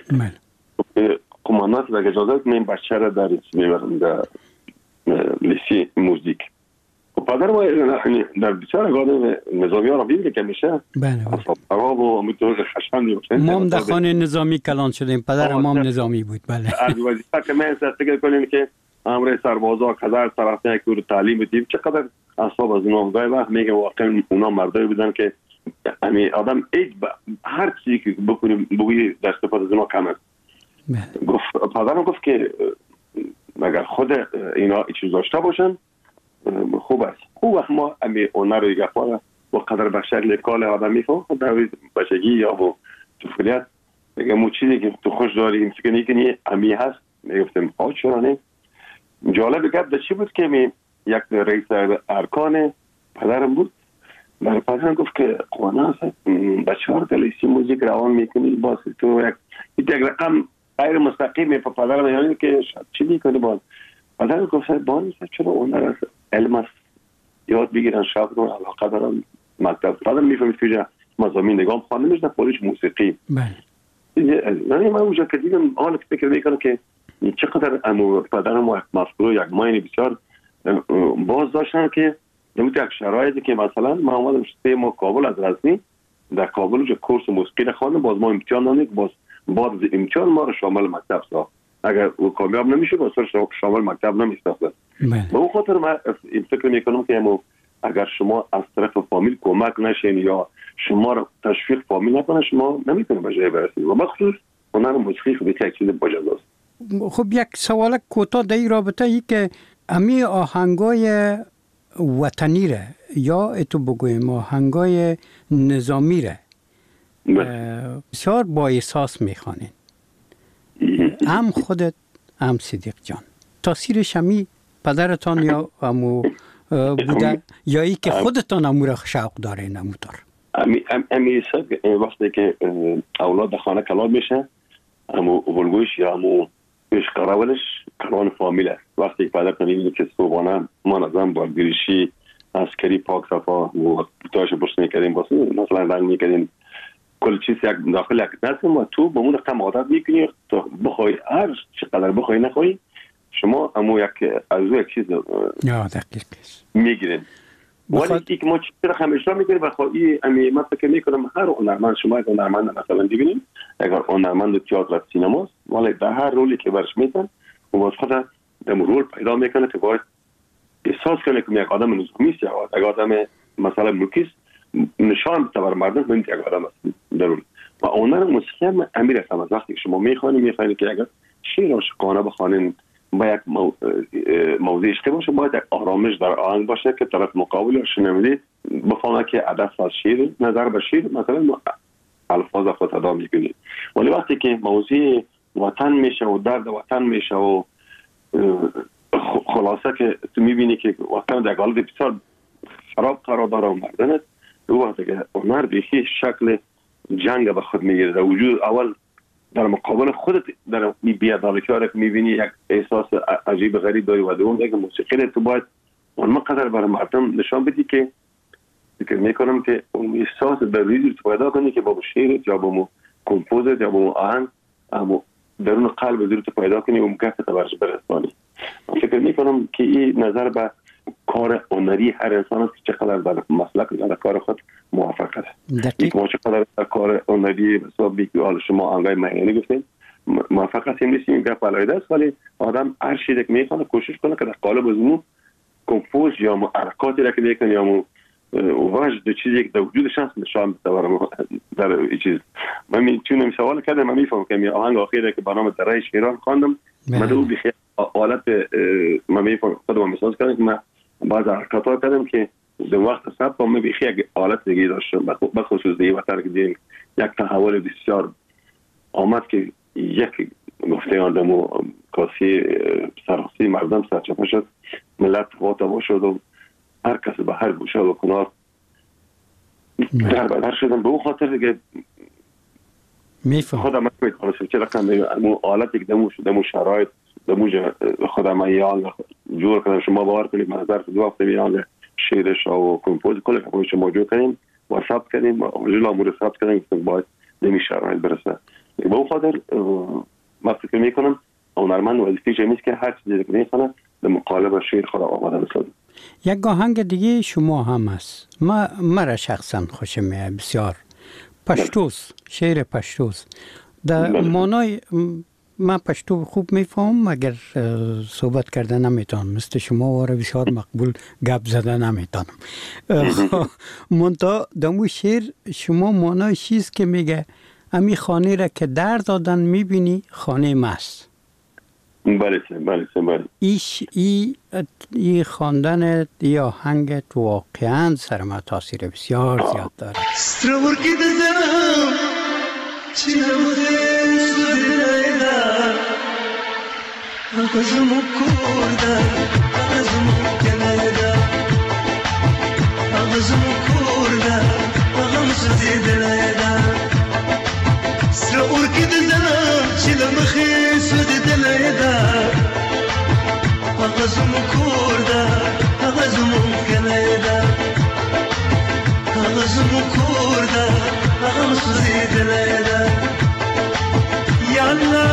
Speaker 3: قماندان که اجازه من بچه را در میبرم در لیسی موزیک. پدرم در بسیار اگاه نظامی ها را بیده که میشه اصاب عراب و امیتوز خشمندی باشه.
Speaker 2: ما هم در خانه نظامی کلان شدیم. پدرم ما هم نظامی بود. بله.
Speaker 3: از وظیفه که من فکر کنیم که امر سربازا کذر طرفین که رو تعلیم بدیم چقدر اصاب از اونا گاهی وقت میگه واقعا اونا مردایی بودن که آدم هر چیزی که بکنیم بگوی در استفاده از اونا کم است. پدرم گفت که اگر خود اینا چیز داشته باشن خوب است. خوب وقت ما امی اونها رو گفاره و قدر به شکل کال آدم میفهم در بچگی یا با طفولیت میگه مو چیزی که تو خوش داری فکر کنی امی هست. میگفتم آه چرا نه. جالب گپ در چی بود که یک رئیس ارکان پدرم بود. برای پدرم گفت که قوانا هست بچه ها رو لیسی موزیک روان میکنی باز تو یک رقم غیر مستقیم پا پدرم یعنی که چی میکنی باز پدرم گفت بانی چرا اون را علم است یاد بگیرن شاید رو علاقه دارن مکتب پدرم میفهمید که مضامین نگام خوانده میشنه پولیش موسیقی. یعنی من اونجا که دیدم حالا فکر میکنم که چقدر پدرم و مفکور یک ماینی بسیار باز داشتن که نمیت یک شرایطی که مثلا ما آمدم 3 ماه کابل از غزنی در کابل اونجا کورس موسیقی خواندم باز ما امتحان دادیم باز بعد امتحان ما رو شامل مکتب ساخت اگر او کامیاب نمیشه باز شامل مکتب نمیساخت. به اون خاطر من این فکر میکنم که اگر شما از طرف فامیل کمک نشین یا شما رو تشویق فامیل نکنه شما نمیتونید به جای برسید و بخصوص هنر موسیقی خود یک چیز باجاست.
Speaker 2: خب یک سوال کوتاه در این رابطه ای که امی آهنگای وطنی ره یا اتو بگویم آهنگای نظامی ره بسیار با احساس میخوانین هم خودت هم صدیق جان تاثیرش همی پدرتان یا امو بوده یا ای که خودتان امو را شوق دارین اموتار
Speaker 3: امی وقتی که اولاد در خانه کلاد میشه امو ولگوش یا امو پیش قراولش قرآن فامیل است. وقتی که پدرتان میبینی که صبحانه ما نظام بارگیریشی عسکری پاک صفا و تاش برس میکردیم واسه مثلا رنگ میکردیم کل چیز یک داخل یک نسیم و تو به اون رقم عادت میکنی تا بخوای هر چقدر بخوای نخوای شما امو یک از یک چیز میگیرین ولی که ما چیز رقم اشترا میکنیم و خواهی امی من فکر میکنم هر هنرمند شما یک هنرمند مثلا ببینیم اگر هنرمند تئاتر سینماست ولی در هر رولی که برش میتن و باز خود در رول پیدا میکنه که باید احساس کنه که یک آدم نظامی است یا یک آدم مثلا ملکی نشان بده بر مردم من یک آدم است ضرور و هنر موسیقی هم امیر است. از وقتی شما میخوانید که اگر شعر عاشقانه بخوانید با یک موضوع عشقی باشه باید یک آرامش در آهنگ باشه که طرف مقابل رو شنونده بفهمه که هدف از شعر نظر به شعر مثلا الفاظ خود ادا میکنه ولی وقتی که موضوع وطن میشه و درد وطن میشه و خلاصه که تو میبینی که وطن در حالت بسیار خراب قرار داره و مردن دو وقتی که هنر بیخی شکل جنگ به خود میگیره در وجود اول در مقابل خودت در بی‌عدالتی که میبینی یک احساس عجیب غریب داری و دوم دیگه موسیقی تو باید اون قدر برای مردم نشان بدی که فکر میکنم که اون احساس در وجود تو پیدا کنی که با شعر یا با کمپوزیت یا با آهنگ اما درون قلب وجود تو پیدا کنی و مکافات برش برسانی. فکر میکنم که این نظر به کار هنری هر انسان است که چقدر در مسلک در کار خود موفق است. یک ما چقدر در کار هنری حساب بیکوال شما آنگاه معنی گفتین موفق هستیم نیستیم این گپ علایده است ولی آدم هر چیزی که میکنه کوشش کنه که در قالب از اون کمپوز یا حرکاتی را که میکنه یا وجد چیزی که در وجودش هست نشان بده در این چیز. من میتونم سوال کردم من میفهمم که آهنگ اخیری که برنامه درای شیران خواندم من دو بخیر حالت من میفهمم خودم مثال کردم که من بعض حرکات‌ها کردم که در وقت صبح من بخیر یک حالت دیگه داشتم به خصوص دیگه وقتی که دیدم یک تحول بسیار آمد که یک گفته آدم و کاسی سرخصی مردم سرچپه شد ملت خواتا شد و هر کس به هر گوشه و کنار در بدر شدم به اون خاطر دیگه خودم میتونستم چه رقم حالتی که دمو شرایط دمو خودم ایال جور کردم شما باور کنید من ظرف 2 هفته میان شعرش و کمپوز کل که شما جو کردیم و ثبت کردیم و جل امور ثبت کردیم که باید نمی شرایط برسه. به اون خاطر ما فکر میکنم هنرمند وظیفه‌اش این است که هر چیزی که میخونه به مقالب شعر خود آماده بسازه.
Speaker 2: یک آهنگ دیگه شما هم است. مرا شخصا خوشم میاد بسیار. پشتوس، شعر پشتوس. در معنای من پشتو خوب میفهم مگر صحبت کرده نمیتونم، مثل شما واره بسیار مقبول گپ زده نمیتونم. منتها دمو شعر شما معنای چیست که میگه امی خانه را که در دادن میبینی خانه ماست.
Speaker 3: بله.
Speaker 2: ای خواندن یا آهنگت واقعا سر ما تاثیر بسیار زیاد داره.
Speaker 4: سترورکی دزم چی نموده سودیده آغازم کرده آغازم کنده آغازم کرده آغام سودیده سترورکی دزم چی نمخی سودیده آغازم کرده آغازم کنده آغازم کرده آغام سودیده یالا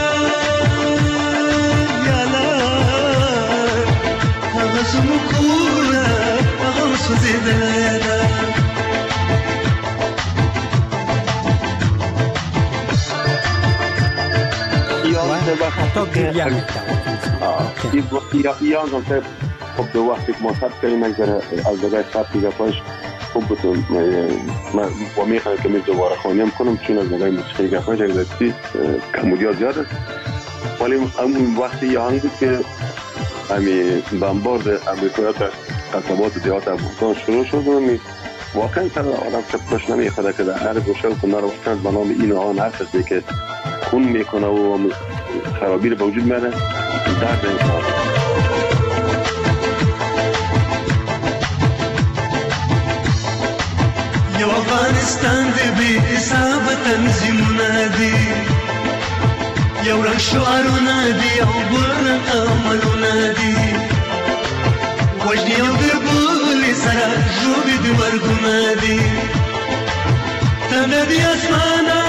Speaker 4: آغازم کرده آغام سودیده
Speaker 2: حتی گریه
Speaker 3: یا که خب دو وقتی که ما ثبت کردیم از دقیقه ثبت دیگه پاش خوب بتون و میخوایم که میز دوباره خانیم کنم چون از دقیقه موسیقی گفاش اگر چیز کمودی ها زیاد است ولی اون وقتی یه هنگی که همی بمبارد امریکایات قصبات دیات افغانستان شروع شد و واقعا سر آدم چپش نمیخوده که در هر گوشه و کنار وقتاً به نام این آن هر کسی که خون میکنه و خرابی رو به وجود میاره درد انسان.
Speaker 4: یو افغانستان دی بی حساب تنظیمونه دی یو رنگ شعارونه دی یو بل رنگ عملونه دی وجدی یو دربولی سره ژوبی دی مرگونه دی تنده دی اسمانه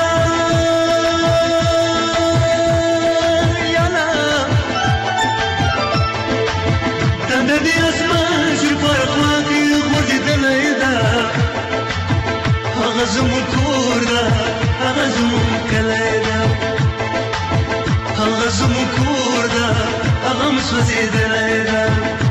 Speaker 4: ندی اسمان شو فرقاتی خوردی دلیدا آغازم کرده آغازم کلیدا آغازم کرده آغام سوزی دلیدا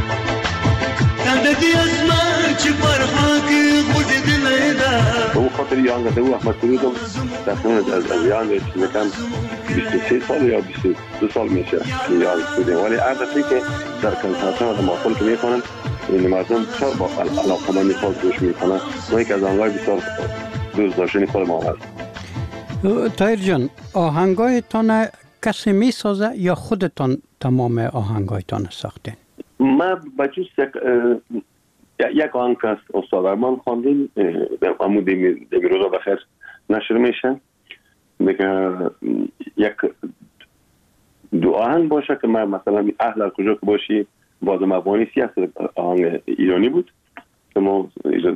Speaker 4: ندی اسمان شو فرقاتی خوردی دلیدا
Speaker 3: او خاطر یانگه دو احمد سرودم تقریبا از یانگه چیزی کم 23 سال یا 22 سال میشه یانگه سرودم ولی عادتی که در کنسرت‌ها و محفل که میکنن این مردم بسیار با علاقه‌مندی خود گوش میکنن و یک از آنهای بسیار دوست داشتنی خود ما هست.
Speaker 2: طاهر جان آهنگایتان کسی میسازه یا خودتان تمام آهنگایتان ساختین؟
Speaker 3: ما بجوز یک آهنگ که استاد ارمان خواندیم امو دمیروزا بخیر نشر میشه دیگه یک دو آهنگ باشه که من مثلا اهل کجا که باشی بازم افغانی سیاست آهنگ ایرانی بود که ما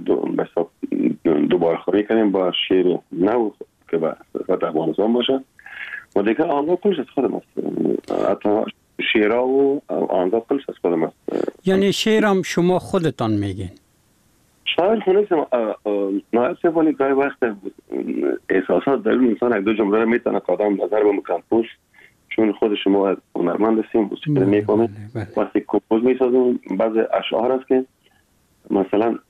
Speaker 3: دوباره خوری کنیم با شعر نو که به صفت افغانستان باشه و دیگه آهنگا کلش از خودم است حتی شعرها و آهنگا کلش از خودم است.
Speaker 2: یعنی شعرم شما خودتان میگین؟
Speaker 3: شاید خونیستم نایسته ولی گاهی وقت احساسات در انسان یک دو جمله رو میتونه که آدم نظر به مکمپوش چون خود شما هنرمند هستیم موسیقی میکنیم وقتی کمپوز میسازیم بعض اشعار هست که مثلا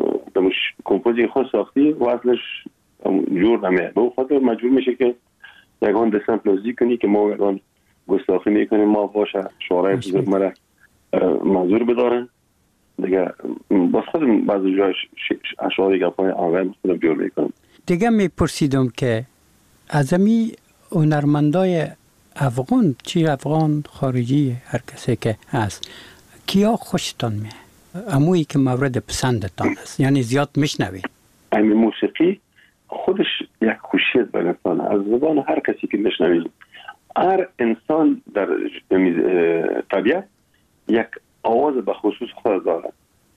Speaker 3: کمپوزی خود ساختی و اصلش جور نمیه به اون خاطر مجبور میشه که یکان دستن پلوزی کنی که ما یکان گستاخی میکنیم ما باشه شعرهای بزرگ مرا منظور بدارن دیگه باز خودم بعضی جای اشعاری گفای آنگاه خودم جور میکنم. دیگه
Speaker 2: میپرسیدم که از امی هنرمندای افغان چی افغان خارجی هر کسی که هست کیا خوشتان میه؟ امویی که مورد پسندتان است یعنی زیاد میشنوید؟
Speaker 3: امی موسیقی خودش یک خوشیت به انسان از زبان هر کسی که میشنوید هر انسان در طبیعت یک آواز به خصوص خود دارد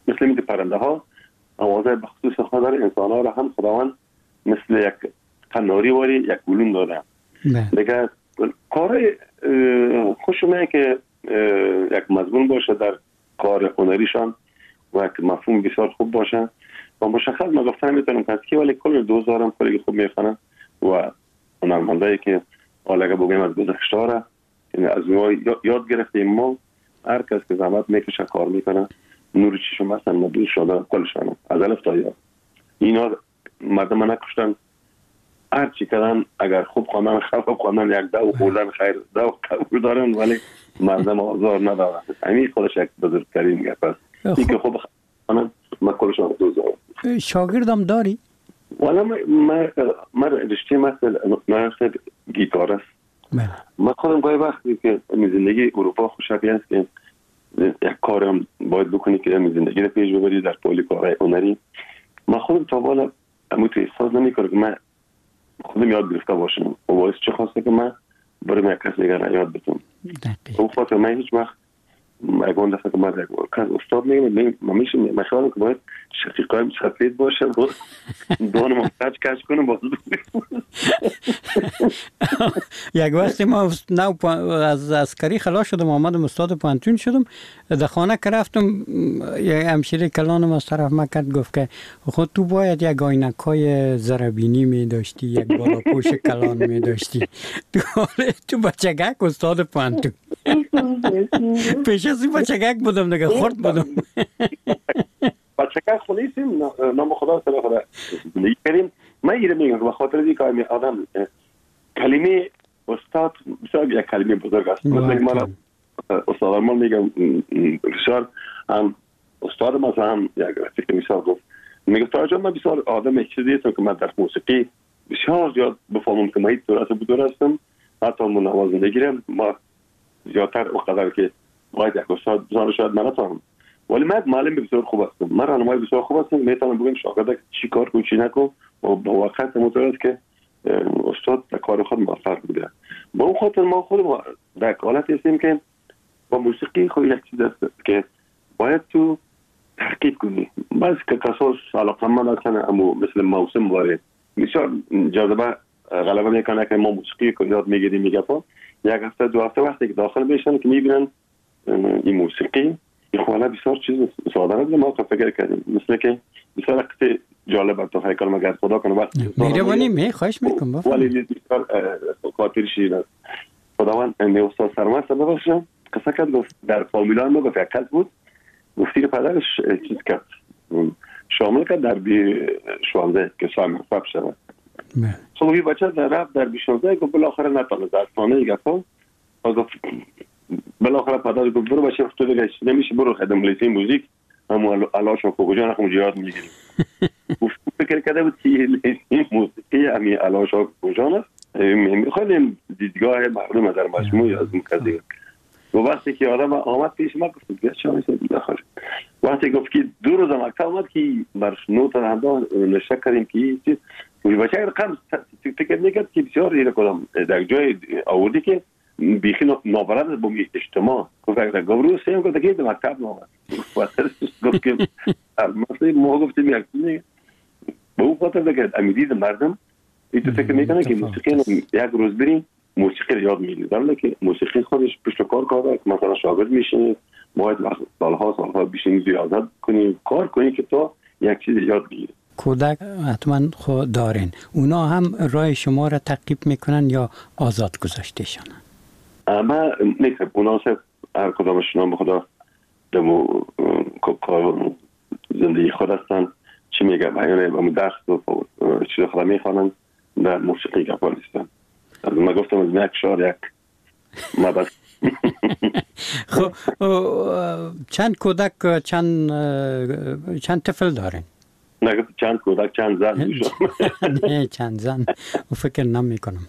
Speaker 3: مثل این پرنده ها آوازه به خصوص خود داره، انسان ها را هم خداوند مثل یک قناری واری یک گلون داده. دیگه کار خوشمه که یک مضمون باشه در کار هنریشان و که مفهوم بسیار خوب باشه و مشخص ما گفتن میتونم که ولی کل دوزارم کلی خوب میخونم و هنرمندایی که حالا بگیم از گذشته را از ما یاد گرفتیم. ما هر کس که زحمت میکشه کار میکنه نور چشم هستن مبین شده کلشان از الف تا یا اینا مردم نکشتن هر چی کردن اگر خوب خواندن خوب خواندن یک دو خوردن خیر دو قبول دارن ولی مردم آزار ندارن. همین خودش یک بزرگترین گپ است. این که خوب خواندن ما کلشان دوزار.
Speaker 2: شاگردم داری؟
Speaker 3: والا ما رشته مثل گیتار است. من خودم گاهی وقتی که زندگی اروپا خوشحالی است که یک کارم باید بکنی که زندگی رو پیش ببری در پولی کارهای هنری. من خودم تا بالا اموت احساس نمی‌کنم که من خودم یاد گرفته باشم و باعث چه خواسته که من برای یک کس دیگر یاد بتونم. اون خاطر من هیچ وقت اگه دفعه که من یک کس استاد میگم من میشه مشاهدم که باید شقیقایم سفید باشه و دانم کچ کچ کنم باز
Speaker 2: یک وقتی ما از عسکری خلاص شدم آمدم استاد پانتون شدم در خانه که رفتم یک همشیره کلانم از طرف ما کرد گفت که خود تو باید یک آینکای زربینی می داشتی یک بالا پوش کلان می داشتی تو بچگک استاد پانتون پیش از این بچگک بودم دیگه خورد بودم
Speaker 3: بچگک خونیسیم نام خدا سر خدا زندگی کردیم. من ایره میگم به خاطر دیگه که آدم کلمه استاد بسیار یک کلمه بزرگ است. مثل من استاد آرمان میگم بسیار هم استاد ما هم یک رفیق مثال گفت میگه تاجان من بسیار آدم چیزی هستم که من در موسیقی بسیار زیاد بفهمم که من هیچ درست بودور هستم حتی من نوازندگی رو ما زیادتر اقدر که باید یک استاد بزرگ شاید من نتونم ولی من معلم بسیار خوب هستم. من راهنمای بسیار خوب هستم میتونم بگم شاگرد چی کار کنی چی نکن و با وقت متوجه که استاد در کار خود موفق بوده. با اون خاطر ما خود در حالت هستیم که با موسیقی خود یک چیز است که باید تو ترکیب کنی. بعضی که کساس علاقمند هستن اما مثل موسم وارد بسیار جاذبه غلبه میکنه که ما موسیقی که یاد میگیریم میگه یک هفته دو هفته وقتی که داخل میشن که میبینن این موسیقی این خواهد بسیار چیز ساده است. ما فکر کردیم مثل که بسیار وقتی جالب است تو هیکل مگر خدا کنه وقت
Speaker 2: میروانی می خواهش میکنم
Speaker 3: ولی بسیار خاطر شیرین است. خداوند این استاد سرمست ببخشم قصه کرد گفت در فامیلان ما گفت یک کس بود گفتی که پدرش چیز کرد شامل کرد در بی 16 که سایم فب شود خب این بچه در رفت در بی 16 گفت بالاخره نتانه در خانه گفت گفت بالاخره پدر گفت برو بچه تو دیگه نمیشه برو خدم لیسه موزیک اما علاشون کجا نخم یاد میگیریم. گفت فکر کرده بود که این موسیقی همی علاشون کجا است میخوایم دیدگاه مردم در مجموعه از اون کسی و وقتی که آدم آمد پیش ما گفت بیا چه میشه داخل وقتی گفت که دو روز مکتب آمد که بر نوت هم نشه کردیم که چیز ولی بچه رقم فکر نکرد که بسیار ایره کدام در جای آوردی که بیخی نابرد با اجتماع گفت اگر گفت سیم گفت که در مکتب نامد گفت که مثلا ما گفتیم یک چیزی به اون خاطر بگرد امیدید مردم ایتو فکر میکنه که موسیقی یک روز بریم موسیقی رو یاد میگیریم در حالی که موسیقی خودش پشت کار کرده مثلا شاگرد میشینه باید سالها بیشین ریاضت کنیم کار کنیم که تو یک چیز یاد بگیریم.
Speaker 2: کودک حتما خود دارین اونا هم راه شما را تعقیب میکنن یا آزاد گذاشتهشان؟
Speaker 3: اما نیست اونا هر کدامشون به خدا دمو کار زندگی خود هستن چی میگه بیانه درس و چیز خدا میخوانن در موسیقی گپا نیستن. ما گفتم از یک شعر یک ما بس
Speaker 2: خب چند کودک چند طفل دارین؟
Speaker 3: نه چند کودک چند زن
Speaker 2: نه چند زن و فکر نمی کنم.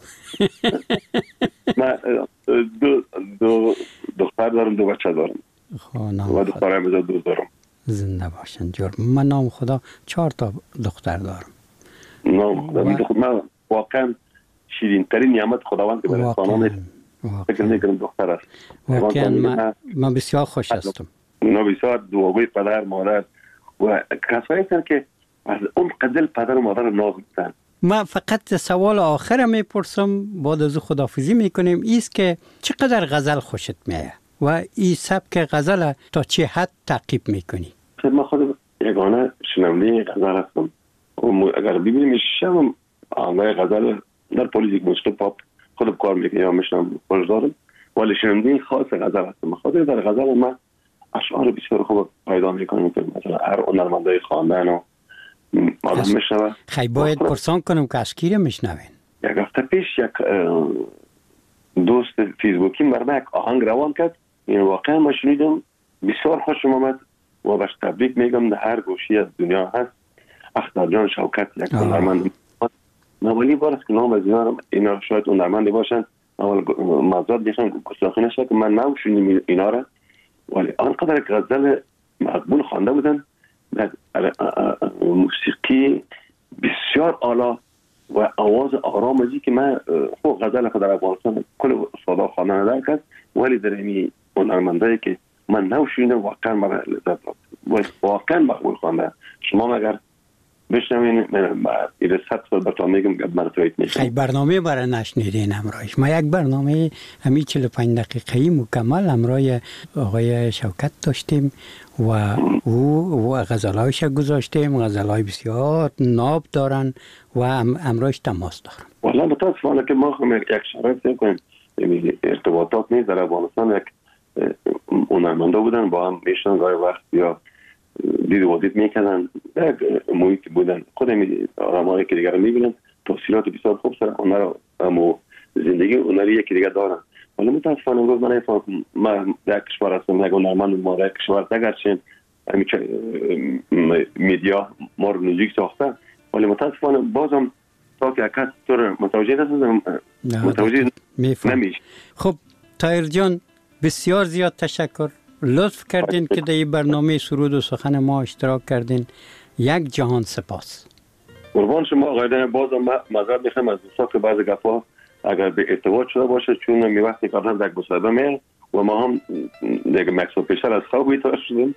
Speaker 3: من دو دختر دارم دو بچه دارم و دخترم دو دارم.
Speaker 2: زنده باشن جور. من نام خدا 4 تا دختر دارم.
Speaker 3: نام خدا من واقعا شیرین ترین نعمت خداوند که برای انسانان فکر نکنم دختر است.
Speaker 2: واقعا من بسیار خوش هستم.
Speaker 3: من بسیار دعاگوی پدر مادر و کسایی هستند که از اون قدر پدر و مادر ناز می‌کنن.
Speaker 2: ما فقط سوال آخر میپرسم بعد از خداحافظی میکنیم، ایست که چقدر غزل خوشت میاد و این سبک غزل تا چه حد تعقیب میکنی؟
Speaker 3: من خود یگانه شنونده غزل هستم و اگر ببینیم شم آنهای غزل در پلیس موسیقی پاپ خود کار میکنم یا میشنم خوش دارم، ولی شنونده خاص غزل هستم. خاطر در غزل من اشعار بسیار خوب پیدا میکنم که مثلا هر هنرمندای خواندن و آدم میشنوه.
Speaker 2: خیلی باید پرسان کنم که از کی رو میشنوین؟
Speaker 3: یک هفته پیش یک دوست فیسبوکی برام یک آهنگ روان کرد، این واقعا ما شنیدم بسیار خوشم آمد و باش تبریک میگم. در هر گوشی از دنیا هست اختر جان شوکت یک هنرمند نوالی بارست که نام از اینا شاید هنرمندی باشن، اول مزاد دیشن گستاخی نشه که من نمیشونیم اینا را، ولی آنقدر غزل مقبول خوانده بودن در موسیقی بسیار اعلی و آواز آرام ازی که من خوب غزل خود در افغانستان کل استادا خواندن درکت، ولی در اینی هنرمندایی که من نمیشونیم واقعا مرا لذت داد و واقعا مقبول خوانده. شما اگر بشنوین من این 100 سال براتون میگم که من توییت میکنم.
Speaker 2: خیلی برنامه برای نشنیدین همراهش. ما یک برنامه همین 45 دقیقه‌ای مکمل همراه آقای شوکت داشتیم و او غزلایش گذاشتیم، غزلای بسیار ناب دارن و همراهش تماس دارم.
Speaker 3: والله متاسفانه که ما هم یک شرایط کنیم ارتباطات نیست. در افغانستان یک هنرمندا بودن با هم میشن گاهی وقت یا دید و دید میکنن، یک محیط بودن خود آدمایی که دیگر میبینن تفصیلات بسیار خوب سر اونها رو اما زندگی اونها یکی دیگر دارن. ولی متاسفانه امروز من نفهم ما در کشور هستم، یک هنرمند ما در کشور اگرچه میدیا ما رو نزدیک ساخته، ولی متاسفانه بازم تا که کس طور متوجه نشدم متوجه نمیشه.
Speaker 2: خب طاهر جان بسیار زیاد تشکر، لطف کردین که در این برنامه سرود و سخن ما اشتراک کردین. یک جهان سپاس.
Speaker 3: قربان شما آقای بازم معذرت میخوام از دوستا که بعضی گپا اگر به ارتباط شده باشه، چون می وقتی قبلا در مصاحبه می و ما هم دیگه مکسو پیشتر از خواب بیدار شدیم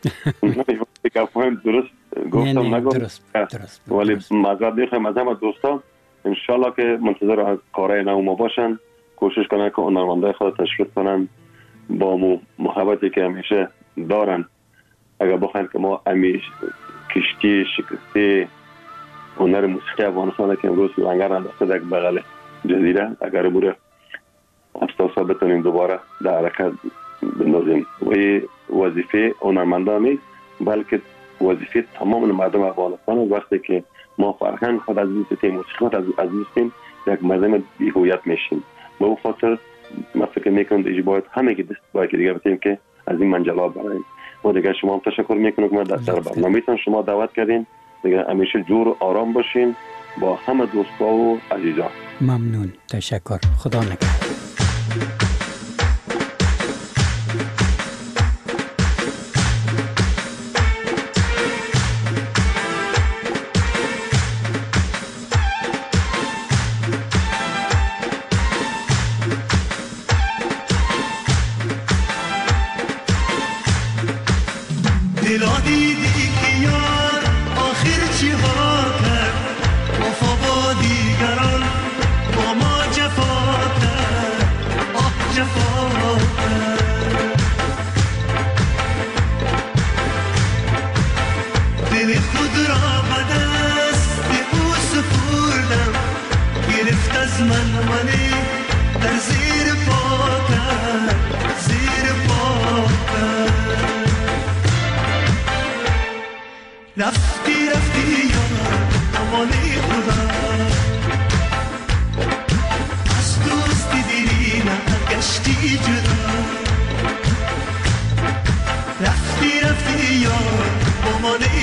Speaker 3: گپا هم درست گفتم نگم، ولی معذرت میخوام از همه دوستان. انشالله که منتظر از کارهای نو ما باشن، کوشش کنن که هنرمندای خود تشویق کنن با محبتی که همیشه دارن. اگر بخواین که ما همیشه کشتی شکسته هنر موسیقی افغانستان که امروز لنگر انداخته در بغل جزیره، اگر بوده افسوسا بتونیم دوباره در حرکت بندازیم. و این وظیفه هنرمندان نیست بلکه وظیفه تمام مردم افغانستان. وقتی که ما فرهنگ خود عزیز هستیم، موسیقی خود عزیز هستیم، یک مردم بی‌هویت میشیم. به اون خاطر من فکر میکنم دیگه باید همه که دست باید که دیگه بتیم که از این منجلات براییم. و دیگه شما هم تشکر میکنم که ما در برنامه‌تان شما دعوت کردین. دیگه همیشه جور و آرام باشین با همه دوستا و عزیزان.
Speaker 2: ممنون، تشکر، خدا نگهدار.
Speaker 4: رفتی یا با ما